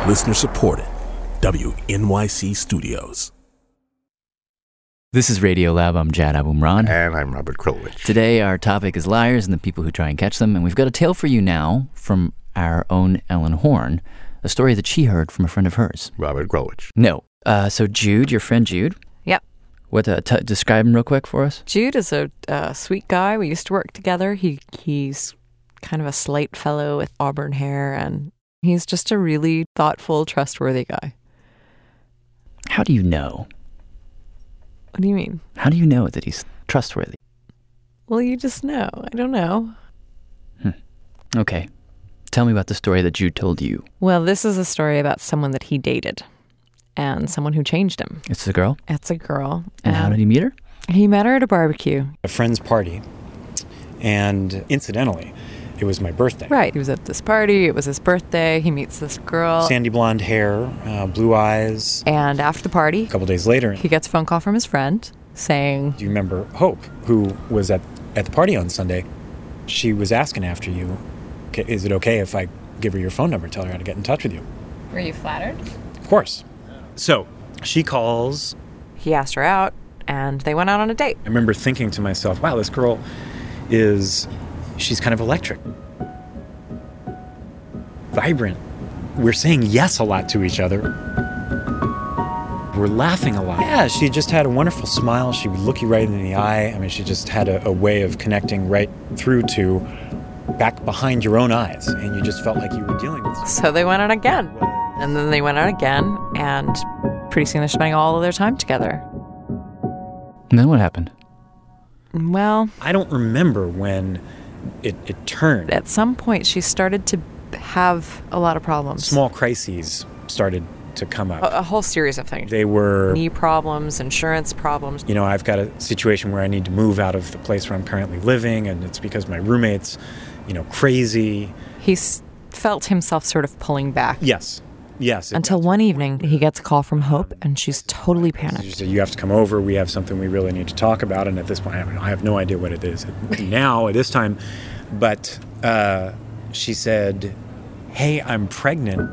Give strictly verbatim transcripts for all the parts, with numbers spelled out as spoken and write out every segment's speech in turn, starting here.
Listener supported. W N Y C Studios. This is Radiolab. I'm Jad Abumrad. And I'm Robert Krulwich. Today, our topic is liars and the people who try and catch them. And we've got a tale for you now from our own Ellen Horn, a story that she heard from a friend of hers. Robert Krulwich. No. Uh, so Jude, your friend Jude. Yep. What? Uh, t- describe him real quick for us. Jude is a uh, sweet guy. We used to work together. He He's kind of a slight fellow with auburn hair, and he's just a really thoughtful, trustworthy guy. How do you know? What do you mean? How do you know that he's trustworthy? Well, you just know. I don't know. Hmm. Okay. Tell me about the story that Jude told you. Well, this is a story about someone that he dated and someone who changed him. It's a girl? It's a girl. And how did he meet her? He met her at a barbecue. A friend's party. And incidentally, it was my birthday. Right. He was at this party. It was his birthday. He meets this girl. Sandy blonde hair, uh, blue eyes. And after the party, a couple days later, he gets a phone call from his friend saying, do you remember Hope, who was at, at the party on Sunday? She was asking after you. Is it okay if I give her your phone number, tell her how to get in touch with you? Were you flattered? Of course. So she calls. He asked her out, and they went out on a date. I remember thinking to myself, wow, this girl is... she's kind of electric. Vibrant. We're saying yes a lot to each other. We're laughing a lot. Yeah, she just had a wonderful smile. She would look you right in the eye. I mean, she just had a, a way of connecting right through to back behind your own eyes. And you just felt like you were dealing with something. So they went out again. And then they went out again. And pretty soon they're spending all of their time together. And then what happened? Well, I don't remember when it, it turned. At some point, she started to have a lot of problems. Small crises started to come up. A, a whole series of things. They were... knee problems, insurance problems. You know, I've got a situation where I need to move out of the place where I'm currently living, and it's because my roommate's, you know, crazy. He s- felt himself sort of pulling back. Yes. Yes. Until one evening, he gets a call from Hope, and she's totally panicked. She said, you have to come over. We have something we really need to talk about. And at this point, I have, I have no idea what it is now at this time. But uh, she said, hey, I'm pregnant.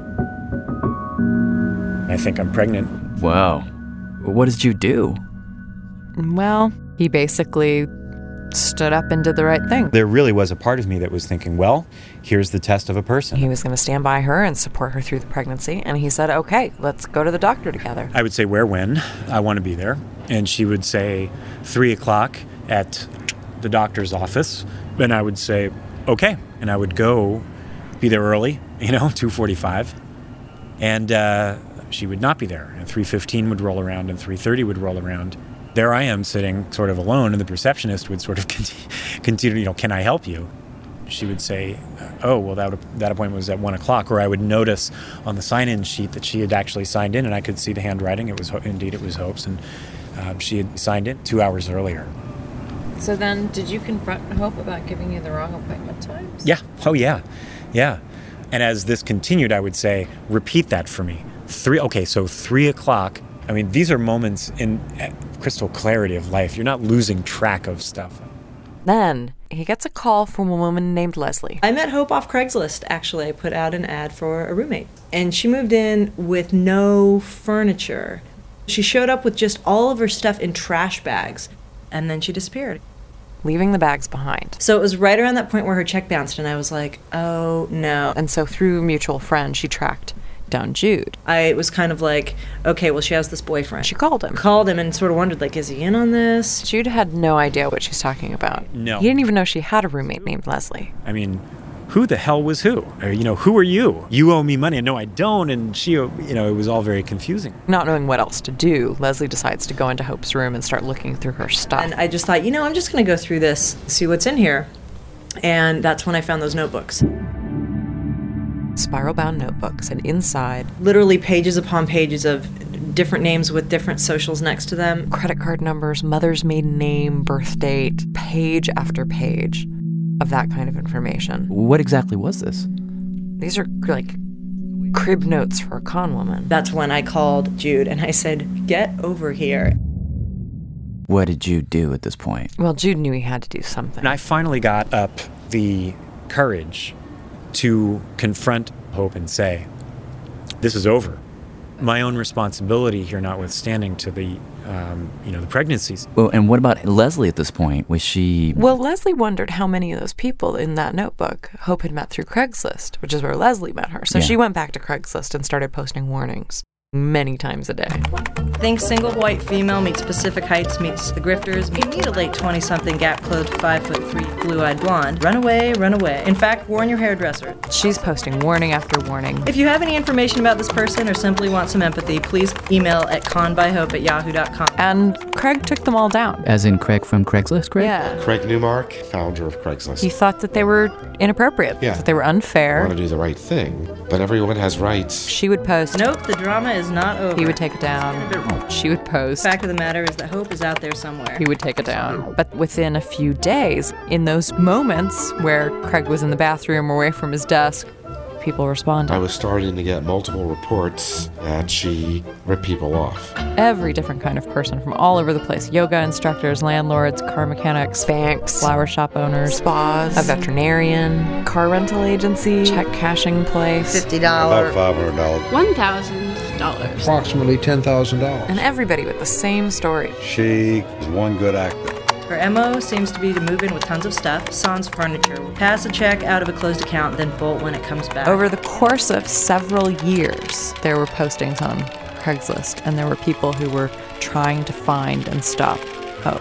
I think I'm pregnant. Wow. What did you do? Well, he basically stood up and did the right thing. There really was a part of me that was thinking, well, here's the test of a person. He was going to stand by her and support her through the pregnancy. And he said, okay, let's go to the doctor together. I would say, where, when? I want to be there. And she would say, three o'clock at the doctor's office. And I would say, okay. And I would go, be there early, you know, two forty-five. And uh, she would not be there. And three fifteen would roll around and three thirty would roll around. There I am sitting sort of alone, and the receptionist would sort of continue, you know, can I help you? She would say, oh, well, that, that appointment was at one o'clock. Or I would notice on the sign-in sheet that she had actually signed in, and I could see the handwriting. It was, indeed, it was Hope's, and um, she had signed in two hours earlier. So then, did you confront Hope about giving you the wrong appointment times? Yeah. Oh, yeah. Yeah. And as this continued, I would say, repeat that for me. Three. Okay, so three o'clock. I mean, these are moments in crystal clarity of life. You're not losing track of stuff. Then he gets a call from a woman named Leslie. I met Hope off Craigslist, actually. I put out an ad for a roommate. And she moved in with no furniture. She showed up with just all of her stuff in trash bags. And then she disappeared. Leaving the bags behind. So it was right around that point where her check bounced, and I was like, oh, no. And so through a mutual friend, she tracked down Jude. I was kind of like, okay, well, she has this boyfriend. She called him. Called him and sort of wondered, like, is he in on this? Jude had no idea what she's talking about. No. He didn't even know she had a roommate named Leslie. I mean, who the hell was who? Or, you know, who are you? You owe me money. And no, I don't. And she, you know, it was all very confusing. Not knowing what else to do, Leslie decides to go into Hope's room and start looking through her stuff. And I just thought, you know, I'm just going to go through this, see what's in here. And that's when I found those notebooks. Spiral-bound notebooks, and inside, literally pages upon pages of different names with different socials next to them. Credit card numbers, mother's maiden name, birth date, page after page of that kind of information. What exactly was this? These are like crib notes for a con woman. That's when I called Jude and I said, get over here. What did Jude do at this point? Well, Jude knew he had to do something. And I finally got up the courage to confront Hope and say, this is over. My own responsibility here notwithstanding to the, um, you know, the pregnancies. Well, and what about Leslie at this point? Was she... Well, Leslie wondered how many of those people in that notebook Hope had met through Craigslist, which is where Leslie met her. So Yeah. she went back to Craigslist and started posting warnings many times a day. Think single white female meets Pacific Heights meets the Grifters. You meet a late twenty-something, gap-clothed, five foot three, blue-eyed blonde. Run away, run away. In fact, warn your hairdresser. She's posting warning after warning. If you have any information about this person or simply want some empathy, please email at conbyhope at yahoo dot com. And Craig took them all down. As in Craig from Craigslist, Craig? Yeah. Craig Newmark, founder of Craigslist. He thought that they were inappropriate, Yeah. that they were I unfair. want to do the right thing, but everyone has rights. She would post. Nope, the drama is not over. He would take it down. She would post. The fact of the matter is that Hope is out there somewhere. He would take it down. But within a few days, in those moments where Craig was in the bathroom or away from his desk, people responded. I was starting to get multiple reports that she ripped people off. Every different kind of person from all over the place. Yoga instructors, landlords, car mechanics, banks, flower shop owners, spas, a veterinarian, car rental agency, check cashing place, fifty dollars. About five hundred dollars. one thousand dollars. Approximately ten thousand dollars. and everybody with the same story. She is one good actor. Her M O seems to be to move in with tons of stuff, sans furniture, pass a check out of a closed account, then bolt when it comes back. Over the course of several years, there were postings on Craigslist, and there were people who were trying to find and stop Hope.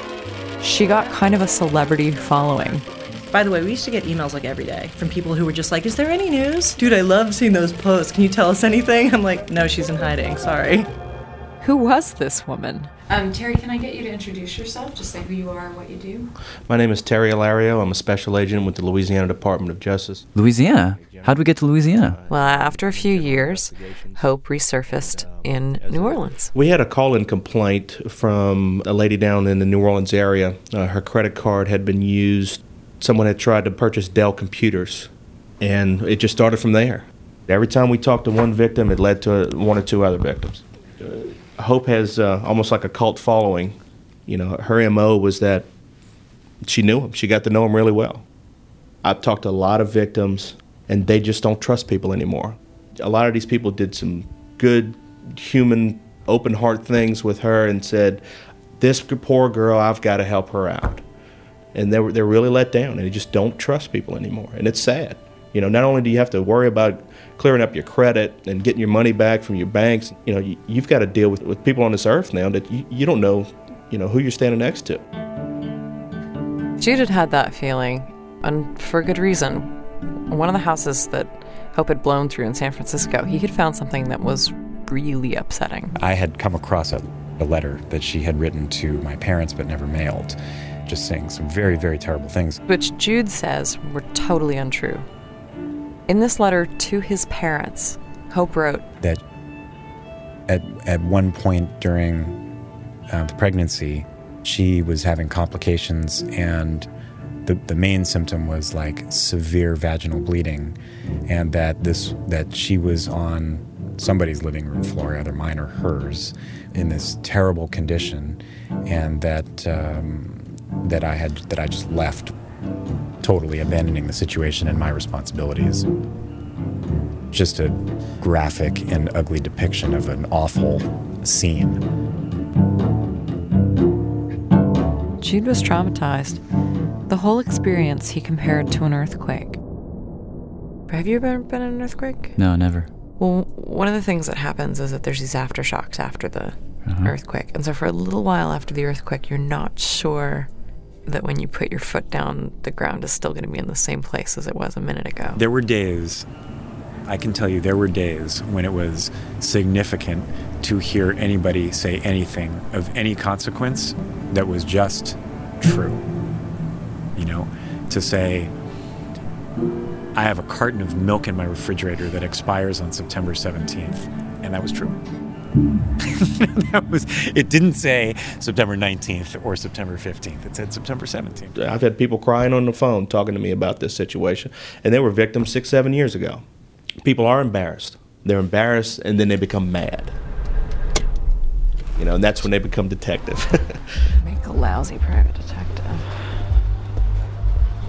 She got kind of a celebrity following. By the way, we used to get emails like every day from people who were just like, is there any news? Dude, I love seeing those posts. Can you tell us anything? I'm like, no, she's in hiding. Sorry. Who was this woman? Um, Terry, can I get you to introduce yourself? Just say who you are and what you do. My name is Terry Alario. I'm a special agent with the Louisiana Department of Justice. Louisiana? How'd we get to Louisiana? Well, after a few years, Hope resurfaced in New Orleans. We had a call-in complaint from a lady down in the New Orleans area. Uh, her credit card had been used. Someone had tried to purchase Dell computers, and it just started from there. Every time we talked to one victim, it led to one or two other victims. Uh, Hope has uh, almost like a cult following. You know, her M O was that she knew him. She got to know him really well. I've talked to a lot of victims, and they just don't trust people anymore. A lot of these people did some good, human, open heart things with her and said, this poor girl, I've got to help her out. And they're, they're really let down, and they just don't trust people anymore. And it's sad. You know, not only do you have to worry about clearing up your credit and getting your money back from your banks, you know, you, you've got to deal with, with people on this earth now that you, you don't know, you know, who you're standing next to. Jude had had that feeling, and for good reason. One of the houses that Hope had blown through in San Francisco, he had found something that was really upsetting. I had come across a, a letter that she had written to my parents but never mailed, just saying some very, very terrible things. Which Jude says were totally untrue. In this letter to his parents, Hope wrote That at, at one point during uh, the pregnancy, she was having complications, and the, the main symptom was like severe vaginal bleeding, and that this that she was on somebody's living room floor, either mine or hers, in this terrible condition, and that um, that I had that I just left, totally abandoning the situation and my responsibilities. Just a graphic and ugly depiction of an awful scene. Jude was traumatized. The whole experience he compared to an earthquake. Have you ever been in an earthquake? No, never. Well, one of the things that happens is that there's these aftershocks after the Uh-huh. earthquake. And so for a little while after the earthquake, you're not sure that when you put your foot down, the ground is still going to be in the same place as it was a minute ago. There were days, I can tell you, there were days when it was significant to hear anybody say anything of any consequence that was just true. You know, to say, I have a carton of milk in my refrigerator that expires on September seventeenth, and that was true. that was, it didn't say September nineteenth or September fifteenth. It said September seventeenth. I've had people crying on the phone talking to me about this situation, and they were victims six, seven years ago. People are embarrassed. They're embarrassed, and then they become mad. You know, and that's when they become detective. Make a lousy private detective.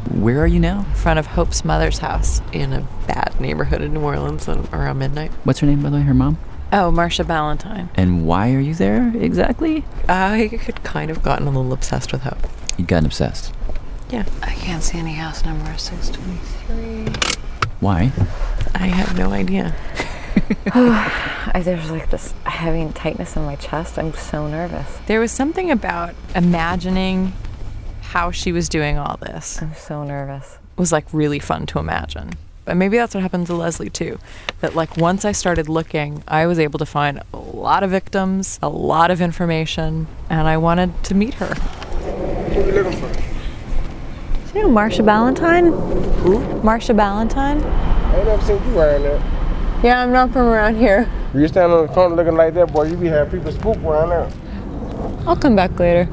Where are you now? In front of Hope's mother's house in a bad neighborhood in New Orleans around midnight. What's her name, by the way, her mom? Oh, Marcia Ballantyne. And why are you there exactly? I had kind of gotten a little obsessed with Hope. You'd gotten obsessed. Yeah. I can't see any house number six twenty-three. Why? I have no idea. I, there's like this heavy tightness in my chest. I'm so nervous. There was something about imagining how she was doing all this. I'm so nervous. It was like really fun to imagine. And maybe that's what happened to Leslie too. That like once I started looking, I was able to find a lot of victims, a lot of information, and I wanted to meet her. What are you looking for? You know Marcia Ballantyne? Who? Marcia Ballantyne? I ain't never seen you wearing that. Yeah, I'm not from around here. You stand on the corner looking like that, boy, you be having people spook around there. I'll come back later.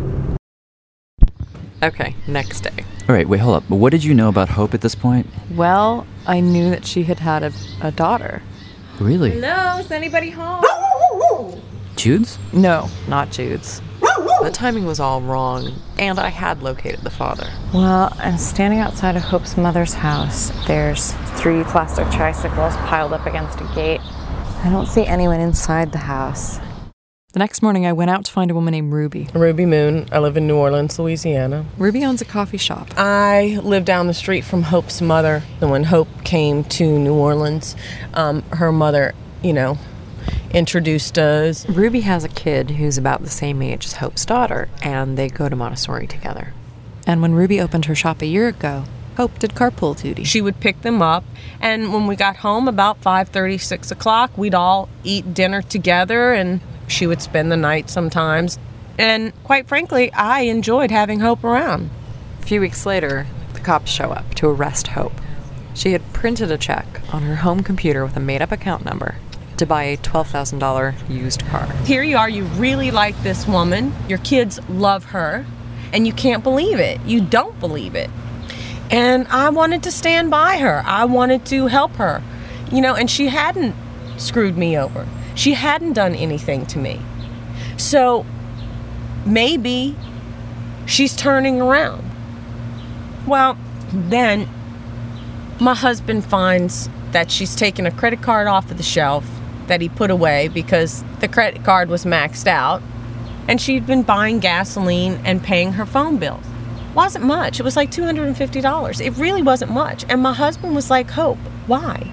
Okay, next day. All right, wait, hold up. What did you know about Hope at this point? Well, I knew that she had had a, a daughter. Really? Hello, is anybody home? Jude's? No, not Jude's. The timing was all wrong, and I had located the father. Well, I'm standing outside of Hope's mother's house. There's three plastic tricycles piled up against a gate. I don't see anyone inside the house. The next morning, I went out to find a woman named Ruby. Ruby Moon. I live in New Orleans, Louisiana. Ruby owns a coffee shop. I live down the street from Hope's mother. And when Hope came to New Orleans, um, her mother, you know, introduced us. Ruby has a kid who's about the same age as Hope's daughter, and they go to Montessori together. And when Ruby opened her shop a year ago, Hope did carpool duty. She would pick them up, and when we got home about five thirty, six o'clock, we'd all eat dinner together, and she would spend the night sometimes. And quite frankly, I enjoyed having Hope around. A few weeks later, the cops show up to arrest Hope. She had printed a check on her home computer with a made-up account number to buy a twelve thousand dollars used car. Here you are, you really like this woman, your kids love her, and you can't believe it. You don't believe it. And I wanted to stand by her. I wanted to help her. You know, and she hadn't screwed me over. She hadn't done anything to me. So maybe she's turning around. Well, then my husband finds that she's taken a credit card off of the shelf that he put away because the credit card was maxed out, and she'd been buying gasoline and paying her phone bills. Wasn't much. It was like two hundred fifty dollars. It really wasn't much. And my husband was like, Hope, why?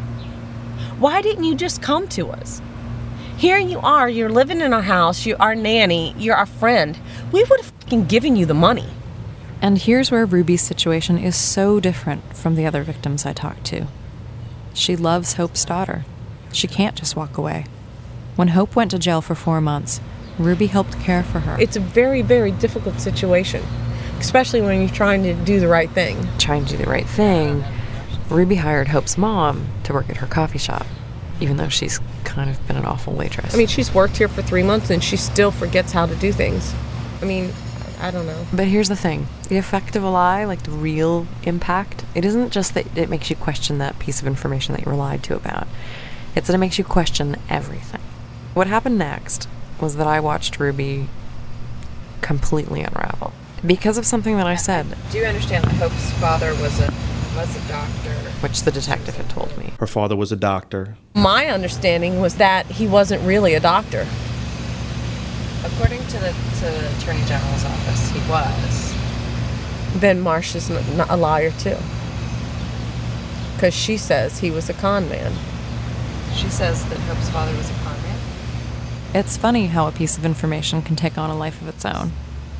Why didn't you just come to us? Here you are, you're living in our house, you're our nanny, you're our friend. We would have fucking given you the money. And here's where Ruby's situation is so different from the other victims I talked to. She loves Hope's daughter. She can't just walk away. When Hope went to jail for four months, Ruby helped care for her. It's a very, very difficult situation, especially when you're trying to do the right thing. Trying to do the right thing, Ruby hired Hope's mom to work at her coffee shop, even though she's kind of been an awful waitress. I mean, she's worked here for three months and she still forgets how to do things. I mean, I don't know. But here's the thing. The effect of a lie, like the real impact, it isn't just that it makes you question that piece of information that you were lied to about. It's that it makes you question everything. What happened next was that I watched Ruby completely unravel because of something that I said. Do you understand that Hope's father was a was a doctor? Which the detective had told me. Her father was a doctor. My understanding was that he wasn't really a doctor. According to the, to the Attorney General's office, he was. Then Marcia's not a liar too. Because she says he was a con man. She says that Hope's father was a con man? It's funny how a piece of information can take on a life of its own.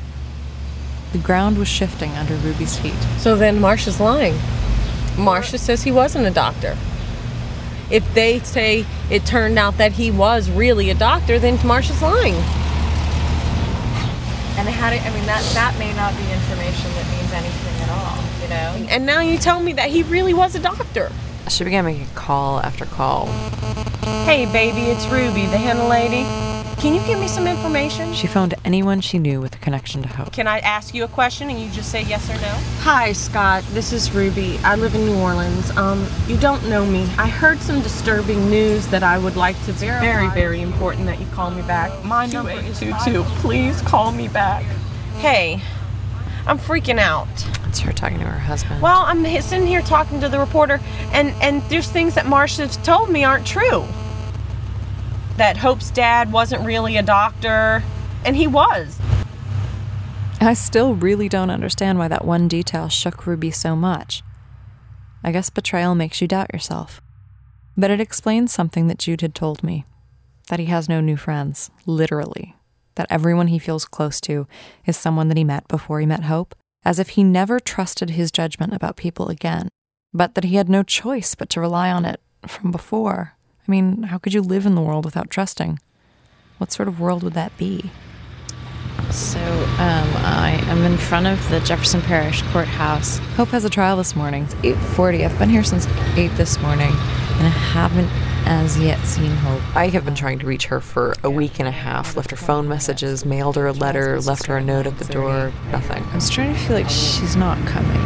The ground was shifting under Ruby's feet. So then Marcia's lying. Marcia says he wasn't a doctor. If they say it turned out that he was really a doctor, then Marcia's lying. And how do, I mean, that, that may not be information that means anything at all, you know? And now you tell me that he really was a doctor. She began making call after call. Hey, baby, it's Ruby, the henna lady. Can you give me some information? She phoned anyone she knew with a connection to Hope. Can I ask you a question and you just say yes or no? Hi, Scott. This is Ruby. I live in New Orleans. Um, you don't know me. I heard some disturbing news that I would like to verify. Very, very important that you call me back. My number is two two. Please call me back. Hey, I'm freaking out. It's her talking to her husband. Well, I'm sitting here talking to the reporter, and, and there's things that Marcia's told me aren't true. That Hope's dad wasn't really a doctor, and he was. I still really don't understand why that one detail shook Ruby so much. I guess betrayal makes you doubt yourself. But it explains something that Jude had told me. That he has no new friends, literally. That everyone he feels close to is someone that he met before he met Hope, as if he never trusted his judgment about people again, but that he had no choice but to rely on it from before. I mean, how could you live in the world without trusting? What sort of world would that be? So, um, I am in front of the Jefferson Parish Courthouse. Hope has a trial this morning. It's eight forty. I've been here since eight this morning, and I haven't as yet seen Hope. I have been trying to reach her for a week and a half. Left her phone messages, mailed her a letter, left her a note at the door. Nothing. I was trying to feel like she's not coming.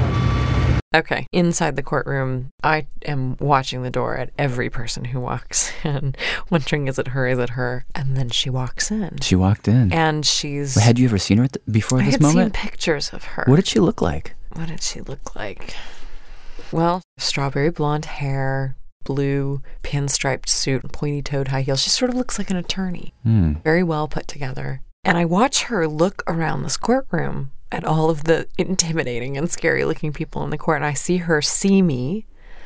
Okay, inside the courtroom, I am watching the door at every person who walks in, wondering, is it her, is it her? And then she walks in. She walked in. And she's... Had you ever seen her at the, before I this had moment? seen pictures of her. What did she look like? What did she look like? Well, strawberry blonde hair, blue pinstriped suit, pointy-toed high heels. She sort of looks like an attorney. Mm. Very well put together. And I watch her look around this courtroom at all of the intimidating and scary-looking people in the court, and I see her see me,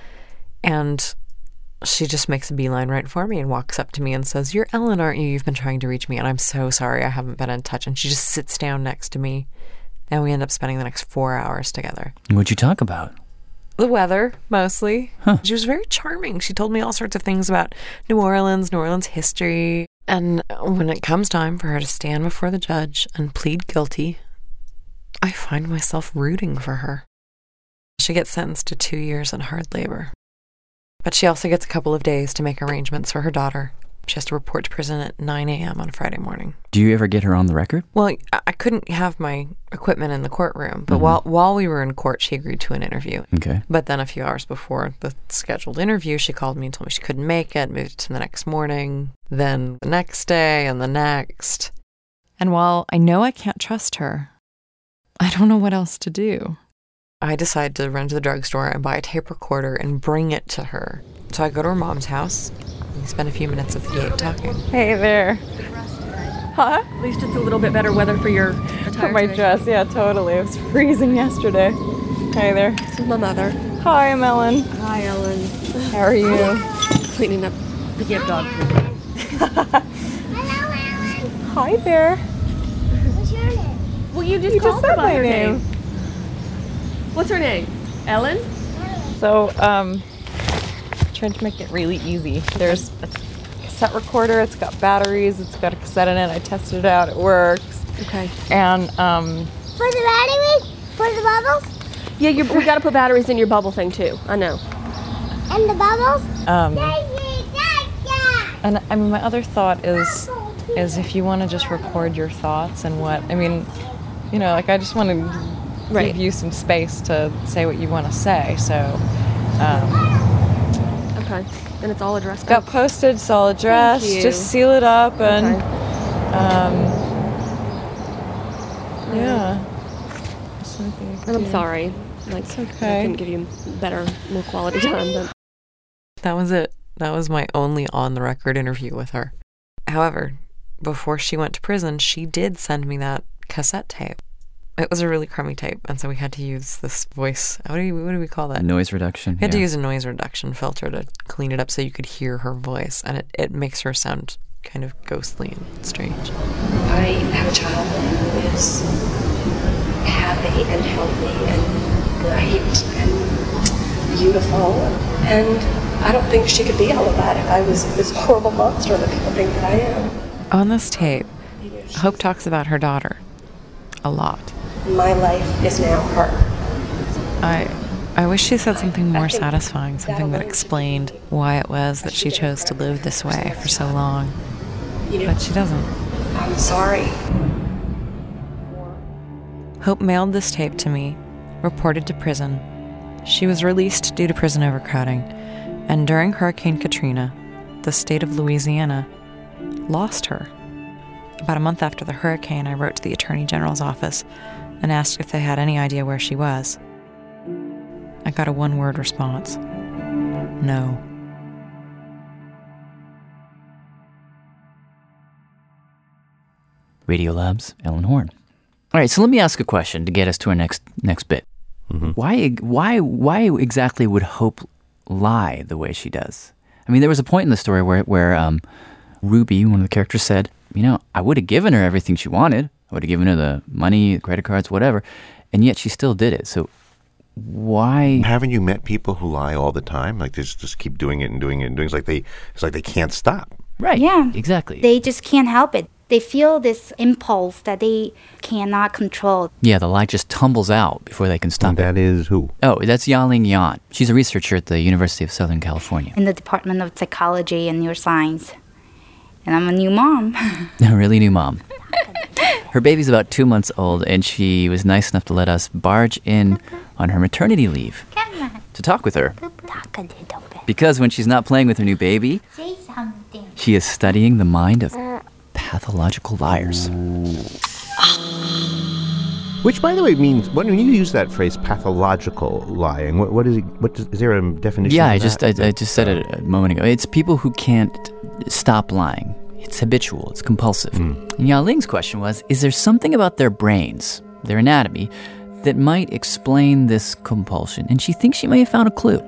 and she just makes a beeline right for me and walks up to me and says, "You're Ellen, aren't you? You've been trying to reach me, and I'm so sorry I haven't been in touch." And she just sits down next to me, and we end up spending the next four hours together. What'd you talk about? The weather, mostly. Huh. She was very charming. She told me all sorts of things about New Orleans, New Orleans history, and when it comes time for her to stand before the judge and plead guilty, I find myself rooting for her. She gets sentenced to two years in hard labor. But she also gets a couple of days to make arrangements for her daughter. She has to report to prison at nine a.m. on Friday morning. Do you ever get her on the record? Well, I couldn't have my equipment in the courtroom, but mm-hmm. while while we were in court, she agreed to an interview. Okay. But then a few hours before the scheduled interview, she called me and told me she couldn't make it, moved it to the next morning, then the next day, and the next. And while I know I can't trust her, I don't know what else to do. I decide to run to the drugstore and buy a tape recorder and bring it to her. So I go to her mom's house. We spend a few minutes at the gate talking. Hey there. Huh? At least it's a little bit better weather for your attire For my today. dress, yeah, totally. It was freezing yesterday. Hey there. This is my mother. Hi, I'm Ellen. Hi, Ellen. How are you? Cleaning up the give dog food. Hi there. What's your name? Well, you just you called just her said by my her name. name. What's her name? Ellen? So, um, trying to make it really easy. There's a cassette recorder. It's got batteries. It's got a cassette in it. I tested it out. It works. Okay. And, um... For the batteries? For the bubbles? Yeah, you, we got to put batteries in your bubble thing, too. I know. And the bubbles? Um... And, I mean, my other thought is, is if you want to just record your thoughts and what... I mean, you know, like, I just want to right. give you some space to say what you want to say, so... Um, Okay, and it's all addressed. Got postage, it's all addressed. Just seal it up and, okay. um, yeah. And I'm sorry. Like, it's okay. I couldn't give you better, more quality time. But that was it. That was my only on-the-record interview with her. However, before she went to prison, she did send me that cassette tape. It was a really crummy tape, and so we had to use this voice. What do, you, what do we call that? Noise reduction. We had yeah. to use a noise reduction filter to clean it up so you could hear her voice, and it, it makes her sound kind of ghostly and strange. I have a child who is happy and healthy and bright and beautiful, and I don't think she could be all of that if I was this horrible monster that people think that I am. On this tape, Hope talks about her daughter a lot. My life is now her. I I wish she said something more satisfying, something that explained why it was that she chose to live this way for so long. But she doesn't. I'm sorry. Hope mailed this tape to me, reported to prison. She was released due to prison overcrowding, and during Hurricane Katrina, the state of Louisiana lost her. About a month after the hurricane, I wrote to the Attorney General's office and asked if they had any idea where she was. I got a one-word response. No. Radiolab's Ellen Horn. All right, so let me ask a question to get us to our next next bit. Mm-hmm. Why why why exactly would Hope lie the way she does? I mean, there was a point in the story where where um, Ruby, one of the characters, said, you know, I would have given her everything she wanted. I would have given her the money, credit cards, whatever, and yet she still did it. So why? Haven't you met people who lie all the time? Like they just, just keep doing it and doing it and doing it. It's like they it's like they can't stop. Right. Yeah. Exactly. They just can't help it. They feel this impulse that they cannot control. Yeah, the lie just tumbles out before they can stop and it. That is who? Oh, that's Yaling Yan. She's a researcher at the University of Southern California. In the Department of Psychology and Neuroscience. And I'm a new mom. A really new mom. Her baby's about two months old, and she was nice enough to let us barge in on her maternity leave to talk with her. Because when she's not playing with her new baby, she is studying the mind of pathological liars. Which, by the way, means when you use that phrase, pathological lying, what, what is it? What is, is there a definition? Yeah, of I that? just I, I just said it a moment ago. It's people who can't stop lying. It's habitual. It's compulsive. Mm. And Yao Ling's question was: is there something about their brains, their anatomy, that might explain this compulsion? And she thinks she may have found a clue.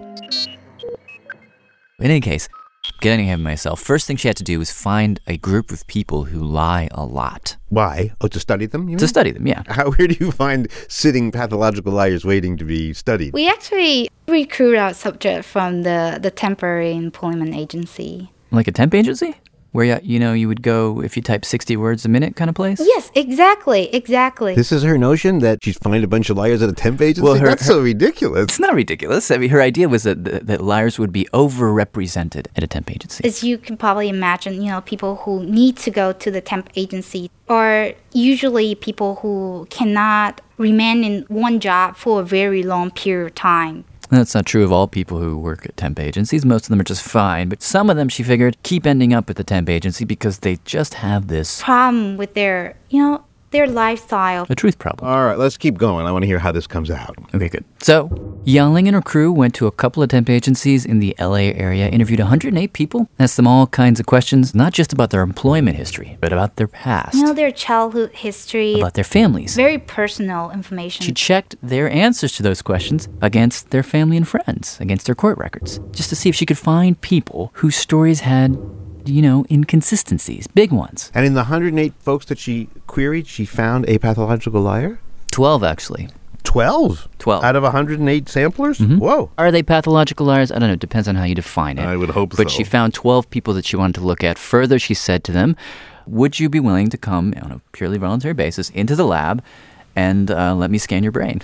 In any case, getting ahead of myself, first thing she had to do was find a group of people who lie a lot. Why? Oh, to study them? You to mean? study them, yeah. How, where do you find sitting pathological liars waiting to be studied? We actually recruit our subject from the, the temporary employment agency. Like a temp agency? Where, you, you know, you would go if you type sixty words a minute kind of place? Yes, exactly, exactly. This is her notion that she'd find a bunch of liars at a temp agency? Well, her, That's her, so ridiculous. It's not ridiculous. I mean, her idea was that, that, that liars would be overrepresented at a temp agency. As you can probably imagine, you know, people who need to go to the temp agency are usually people who cannot remain in one job for a very long period of time. That's not true of all people who work at temp agencies. Most of them are just fine. But some of them, she figured, keep ending up at the temp agency because they just have this problem with their, you know, their lifestyle. A truth problem. All right, let's keep going. I want to hear how this comes out. Okay, good. So, Yaling and her crew went to a couple of temp agencies in the L A area, interviewed one hundred eight people, asked them all kinds of questions, not just about their employment history, but about their past. You know, their childhood history. About their families. Very personal information. She checked their answers to those questions against their family and friends, against their court records, just to see if she could find people whose stories had, you know, inconsistencies, big ones. And in the one hundred eight folks that she queried, she found a pathological liar? twelve, actually. twelve? twelve. Out of one hundred eight samplers? Mm-hmm. Whoa. Are they pathological liars? I don't know. It depends on how you define it. I would hope but so. But she found twelve people that she wanted to look at. Further, she said to them, would you be willing to come on a purely voluntary basis into the lab and uh, let me scan your brain?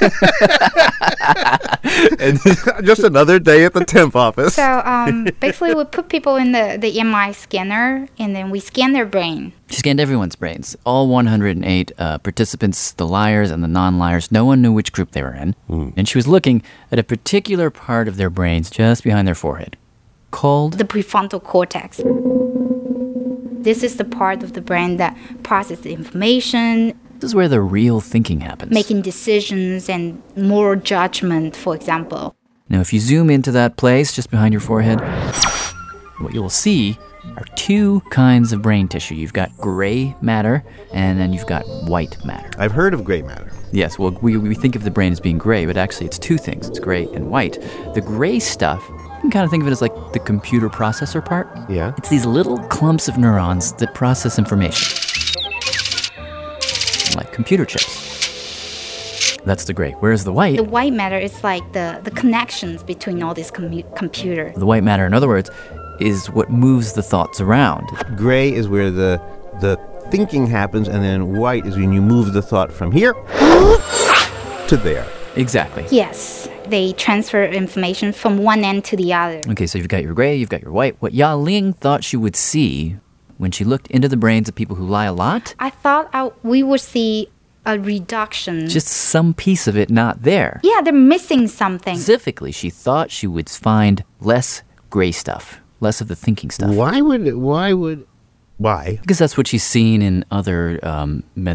And just another day at the temp office. So um, basically we put people in the, the M R I scanner and then we scan their brain. She scanned everyone's brains. All one hundred eight uh, participants, the liars and the non-liars. No one knew which group they were in. Mm. And she was looking at a particular part of their brains just behind their forehead called the prefrontal cortex. This is the part of the brain that processes the information. This is where the real thinking happens. Making decisions and moral judgment, for example. Now, if you zoom into that place just behind your forehead, what you'll see are two kinds of brain tissue. You've got gray matter, and then you've got white matter. I've heard of gray matter. Yes, well, we, we think of the brain as being gray, but actually it's two things. It's gray and white. The gray stuff, you can kind of think of it as like the computer processor part. Yeah. It's these little clumps of neurons that process information. Like computer chips. That's the gray. Whereas the white... The white matter is like the, the connections between all these com- computers. The white matter, in other words, is what moves the thoughts around. Gray is where the the thinking happens, and then white is when you move the thought from here to there. Exactly. Yes. They transfer information from one end to the other. Okay, so you've got your gray, you've got your white. What Ya Ling thought she would see when she looked into the brains of people who lie a lot? I thought I, we would see a reduction. Just some piece of it not there. Yeah, they're missing something. Specifically, she thought she would find less gray stuff, less of the thinking stuff. Why would, why would, why? Because that's what she's seen in other um, mental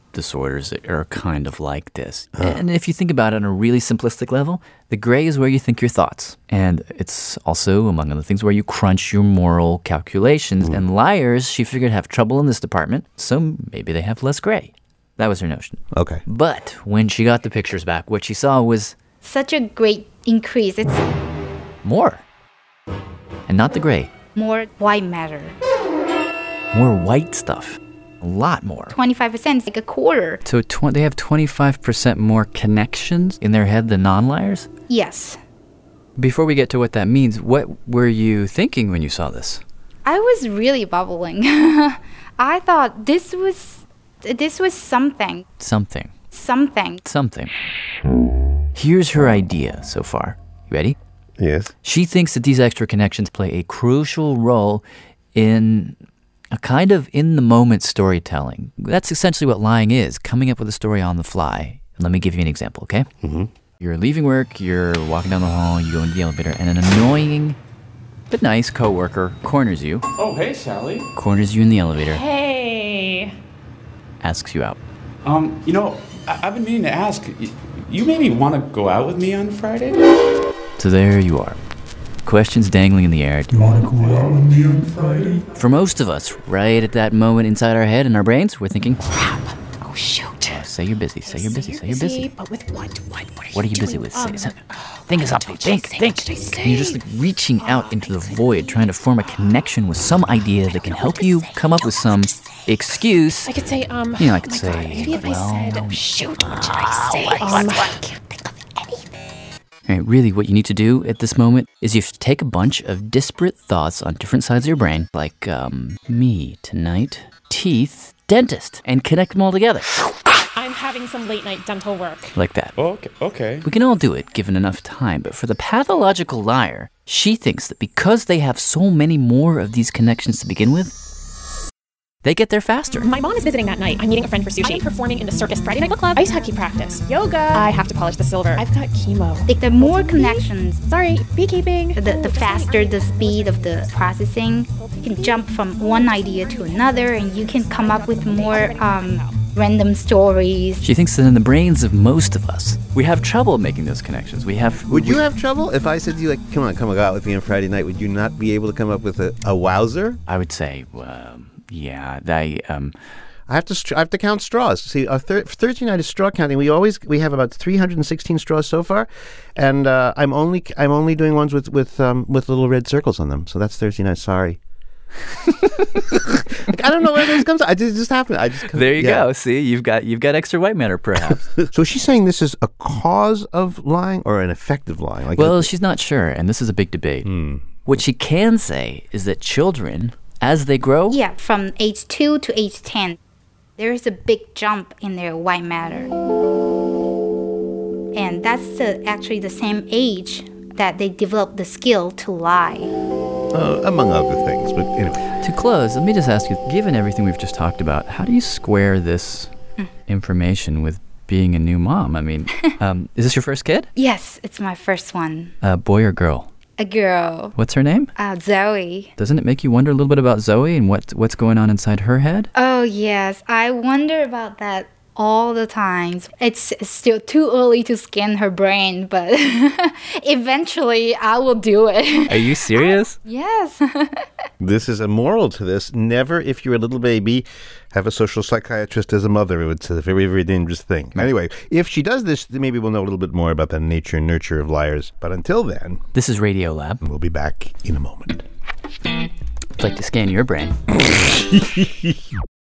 disorders are kind of like this. And if you think about it on a really simplistic level, the gray is where you think your thoughts. And it's also, among other things, where you crunch your moral calculations. Mm. And liars, she figured, have trouble in this department, so maybe they have less gray. That was her notion. Okay. But when she got the pictures back, what she saw was... such a great increase. It's more. And not the gray. More white matter. More white stuff. A lot more. twenty-five percent, like a quarter. So tw- they have twenty-five percent more connections in their head than non-liars? Yes. Before we get to what that means, what were you thinking when you saw this? I was really bubbling. I thought this was this was something. Something. Something. Something. Here's her idea so far. You ready? Yes. She thinks that these extra connections play a crucial role in a kind of in-the-moment storytelling. That's essentially what lying is, coming up with a story on the fly. Let me give you an example, okay? Mm-hmm. You're leaving work, you're walking down the hall, you go into the elevator, and an annoying but nice coworker corners you. Oh, hey, Sally. Corners you in the elevator. Hey. Asks you out. Um, you know, I- I've been meaning to ask, y- you maybe want to go out with me on Friday? So there you are. Questions dangling in the air. You want to go out with me on Friday? For most of us, right at that moment inside our head and our brains, we're thinking, crap. Oh, shoot. Oh, say you're busy, say you're busy, say you're busy. But with what? What, what are What are you you busy doing? with? Um, Say something. Think of something. Think, think. And you're just like reaching out into the void, trying to form a connection with some idea that can help you come up with some excuse. I could say, um, You know, I could oh my say, God, maybe if well, I said, oh, shoot, what should I say? what, um, what, what? Right, really, what you need to do at this moment is you have to take a bunch of disparate thoughts on different sides of your brain, like um, me tonight, teeth, dentist, and connect them all together. I'm having some late night dental work. Like that. Okay, okay. We can all do it, given enough time, but for the pathological liar, she thinks that because they have so many more of these connections to begin with, they get there faster. My mom is visiting that night. I'm meeting a friend for sushi. I'm performing in the Circus Friday Night Book Club. Ice hockey practice. Yoga. I have to polish the silver. I've got chemo. Like the more connections. Sorry, beekeeping. The, the faster the speed of the processing. You can jump from one idea to another and you can come up with more um, random stories. She thinks that in the brains of most of us, we have trouble making those connections. We have. Would you have trouble if I said to you, like, come on, come on, go out with me on Friday night? Would you not be able to come up with a, a wowzer? I would say, um, yeah, I um, I have to str- I have to count straws. See, our thir- Thursday night is straw counting. We always we have about three hundred sixteen straws so far, and uh, I'm only I'm only doing ones with with um, with little red circles on them. So that's Thursday night. Sorry. Like, I don't know where this comes. I just, it just happened. I just there you yeah. go. See, you've got you've got extra white matter, perhaps. So she's saying this is a cause of lying or an effective lying. Like well, she's not sure, and this is a big debate. Hmm. What she can say is that children, as they grow, Yeah, from age two to age ten, there is a big jump in their white matter. And that's the, actually the same age that they develop the skill to lie. Uh, among other things, but anyway. To close, let me just ask you, given everything we've just talked about, how do you square this information with being a new mom? I mean, um, is this your first kid? Yes, it's my first one. Uh, boy or girl? A girl. What's her name? Uh, Zoe. Doesn't it make you wonder a little bit about Zoe and what what's going on inside her head? Oh, yes. I wonder about that all the time. It's still too early to scan her brain, but eventually I will do it. Are you serious? Yes. This is a moral to this. Never, if you're a little baby, have a social psychiatrist as a mother. It's a very, very dangerous thing. Anyway, if she does this, then maybe we'll know a little bit more about the nature and nurture of liars. But until then... This is Radio Lab. We'll be back in a moment. I'd like to scan your brain.